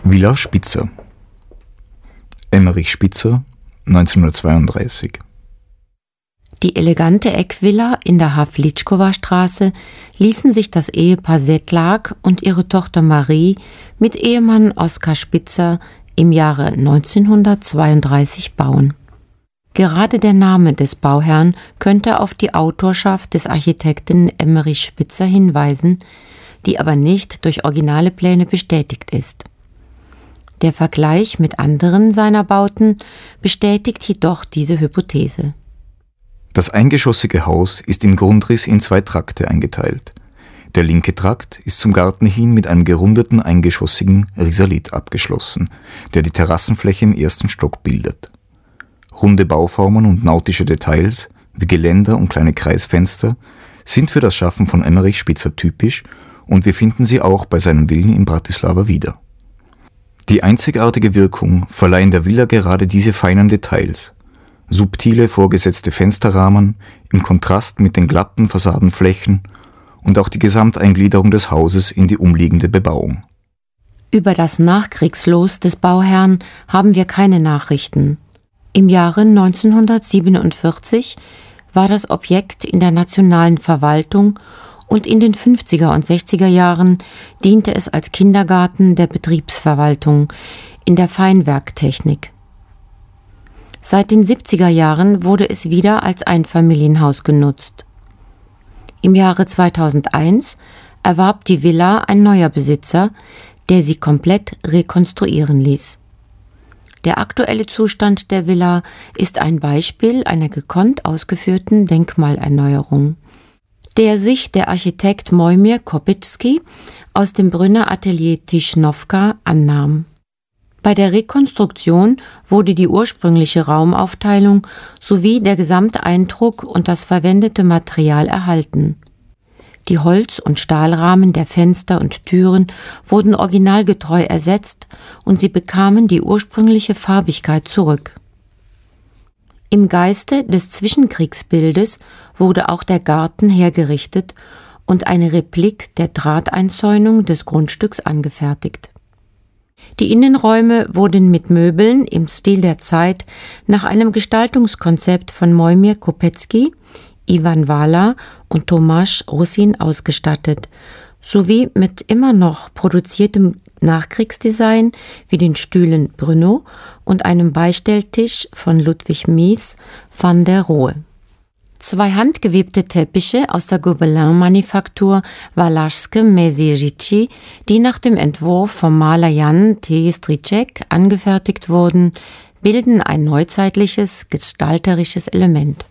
Villa Spitzer. Emmerich Spitzer, 1932. Die elegante Eckvilla in der Havlitschkowa-Straße ließen sich das Ehepaar Sedlak und ihre Tochter Marie mit Ehemann Oskar Spitzer im Jahre 1932 bauen. Gerade der Name des Bauherrn könnte auf die Autorschaft des Architekten Emmerich Spitzer hinweisen, die aber nicht durch originale Pläne bestätigt ist. Der Vergleich mit anderen seiner Bauten bestätigt jedoch diese Hypothese. Das eingeschossige Haus ist im Grundriss in 2 Trakte eingeteilt. Der linke Trakt ist zum Garten hin mit einem gerundeten eingeschossigen Risalit abgeschlossen, der die Terrassenfläche im 1. Stock bildet. Runde Bauformen und nautische Details, wie Geländer und kleine Kreisfenster, sind für das Schaffen von Emmerich Spitzer typisch und wir finden sie auch bei seinen Villen in Bratislava wieder. Die einzigartige Wirkung verleihen der Villa gerade diese feinen Details. Subtile vorgesetzte Fensterrahmen im Kontrast mit den glatten Fassadenflächen und auch die Gesamteingliederung des Hauses in die umliegende Bebauung. Über das Nachkriegslos des Bauherrn haben wir keine Nachrichten. Im Jahre 1947 war das Objekt in der nationalen Verwaltung und in den 50er und 60er Jahren diente es als Kindergarten der Betriebsverwaltung in der Feinwerktechnik. Seit den 70er Jahren wurde es wieder als Einfamilienhaus genutzt. Im Jahre 2001 erwarb die Villa ein neuer Besitzer, der sie komplett rekonstruieren ließ. Der aktuelle Zustand der Villa ist ein Beispiel einer gekonnt ausgeführten Denkmalerneuerung, der sich der Architekt Mojmir Kopecki aus dem Brünner Atelier Tischnowka annahm. Bei der Rekonstruktion wurde die ursprüngliche Raumaufteilung sowie der Gesamteindruck und das verwendete Material erhalten. Die Holz- und Stahlrahmen der Fenster und Türen wurden originalgetreu ersetzt und sie bekamen die ursprüngliche Farbigkeit zurück. Im Geiste des Zwischenkriegsbildes wurde auch der Garten hergerichtet und eine Replik der Drahteinzäunung des Grundstücks angefertigt. Die Innenräume wurden mit Möbeln im Stil der Zeit nach einem Gestaltungskonzept von Mojmir Kopecki, Ivan Valla und Tomasz Russin ausgestattet, sowie mit immer noch produziertem Nachkriegsdesign wie den Stühlen Brno und einem Beistelltisch von Ludwig Mies van der Rohe. 2 handgewebte Teppiche aus der Gobelin-Manufaktur Valašské Meziříčí, die nach dem Entwurf vom Maler Jan T. Stříček angefertigt wurden, bilden ein neuzeitliches gestalterisches Element.